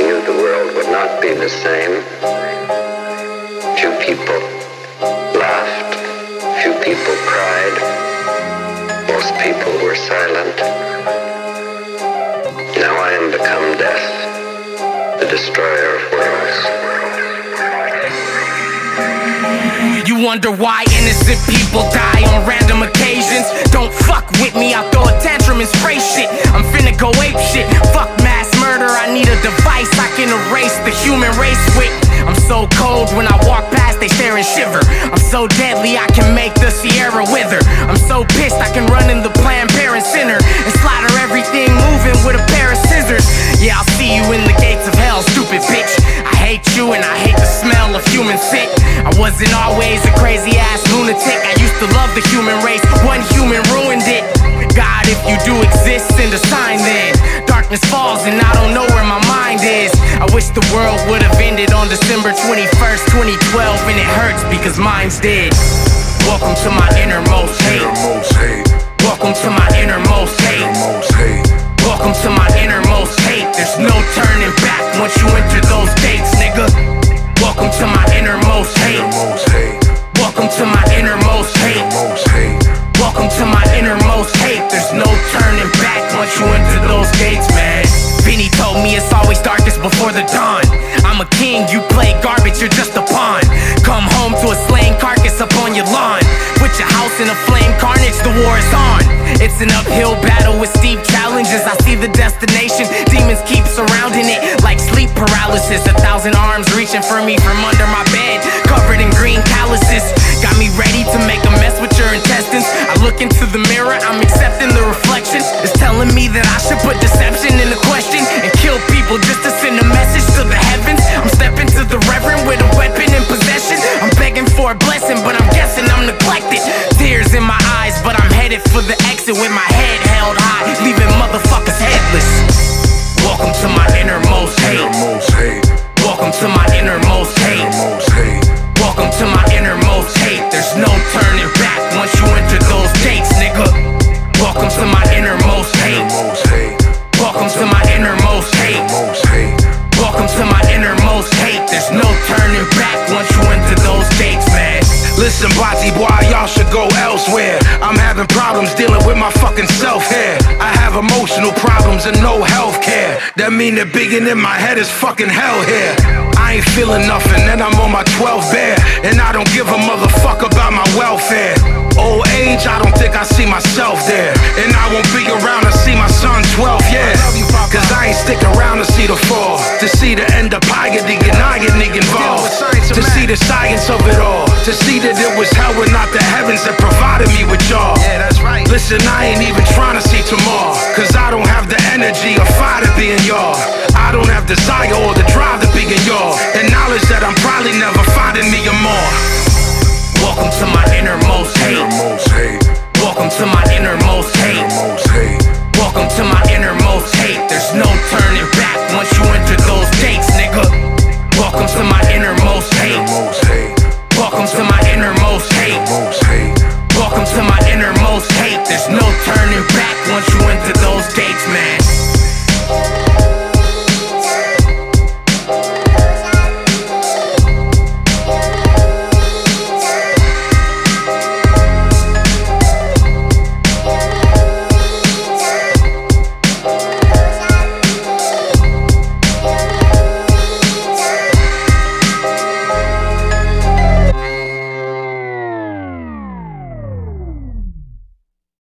knew the world would not be the same. Few people laughed, few people cried, most people were silent. Now I am become death, the destroyer of worlds. You wonder why innocent people die on random occasions? Don't fuck with me, I'll throw a tantrum and spray shit. I'm finna go ape shit, fuck mass murder. I need a device I can erase the human race with. I'm so cold when I walk past, they stare and shiver. I'm so deadly, I can make the Sierra wither. I'm so pissed, I can run in the Planned Parent Center and slaughter everything moving with a pair of scissors. Yeah, I'll see you in the gates of hell, stupid bitch. I hate you and I hate the smell of human sick. I wasn't always a crazy ass lunatic. I used to love the human race, one human ruined it. God, if you do exist, send a sign then. Darkness falls and I don't know where my mind is. I wish the world would have ended on December 21st, 2012, and it hurts because mine's dead. Welcome to my innermost hate. Welcome to my innermost hate. Welcome to my innermost hate. There's no turning back once you enter those gates, nigga. Welcome to my innermost hate. Welcome to my innermost hate. Welcome to my innermost hate. There's no turning back once you enter those gates, man. Vinny told me it's always darkest before the dawn. I'm a king, you play garbage, you're just a pawn. Come home to a slain carcass up on your lawn. Put your house in a flame carnage, the war is on. It's an uphill battle with steep challenges. I see the destination, demons keep surrounding it like sleep paralysis. 1,000 arms reaching for me from under my bed, covered in green calluses. Got me ready to make a mess with your intestines. I look into the mirror, I'm accepting the reflection. It's telling me that I should put deception in the question and kill people just to send a message to the heavens. I'm stepping to the reverend with a weapon in possession. I'm begging for a blessing, but I'm guessing I'm neglected. Tears in my eyes, but I'm headed for the exit with my head held high, leaving motherfuckers headless. Welcome to my innermost hate. Welcome to my innermost hate. Welcome to my innermost hate. There's no turning back once you enter those gates, nigga. Welcome to my innermost hate. Welcome to my innermost hate. Welcome to my innermost hate. There's no turning back once you enter those gates, man. Listen, Bati boy, y'all should go elsewhere. I'm having problems dealing with my fucking self here. I have emotional problems and no health care. That mean that biggin' in my head is fucking hell here. I ain't feeling nothing and I'm on my 12th bear, and I don't give a motherfucker about my welfare. Old age, I don't think I see myself there, and I won't be around to see my son 12, yeah. Cause I ain't stick around to see the fall, to see the end of piety and I get involved, to see the science of it all, to see that it was hell and not the heavens that provided me with y'all. Yeah, that's right. Listen, I ain't even trying to see tomorrow, cause I don't have the energy or fire to be in y'all. I don't have desire or the drive to be in y'all, and knowledge that I'm probably never finding me or more. Welcome to my innermost hate. Welcome to my innermost hate. Welcome to my innermost hate. There's no